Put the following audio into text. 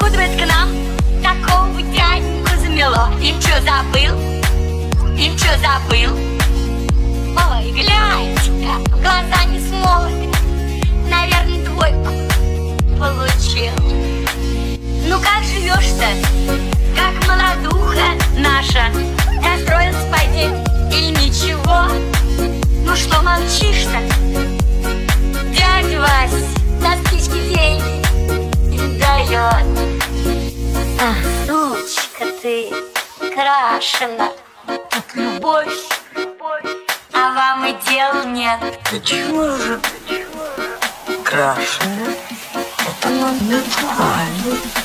Откуда к нам такого дядьку замело? Им чё забыл? Им чё забыл? Ой, гляньте, в глаза не смотрит. Наверное, двойку получил. Ну как живешь-то? Как молодуха наша. Расстроился, пойди, и ничего. Ну что молчишь-то? Дядя Вась на спичке деньги дает. Ах, сучка ты крашена, любовь, а вам и дел нет. Да чего же крашеная? Это натурально.